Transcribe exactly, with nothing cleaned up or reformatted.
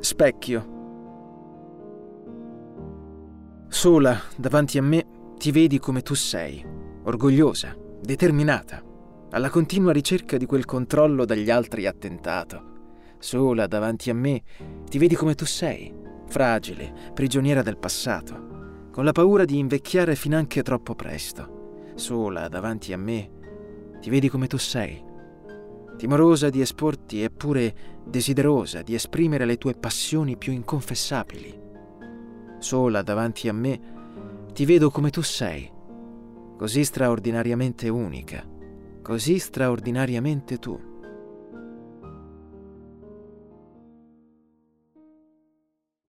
Specchio. Sola, davanti a me, ti vedi come tu sei, orgogliosa, determinata, alla continua ricerca di quel controllo dagli altri attentato. Sola, davanti a me, ti vedi come tu sei, fragile, prigioniera del passato, con la paura di invecchiare finanche troppo presto. Sola, davanti a me, ti vedi come tu sei, timorosa di esporti eppure desiderosa di esprimere le tue passioni più inconfessabili. Sola, davanti a me, ti vedo come tu sei, così straordinariamente unica, così straordinariamente tu.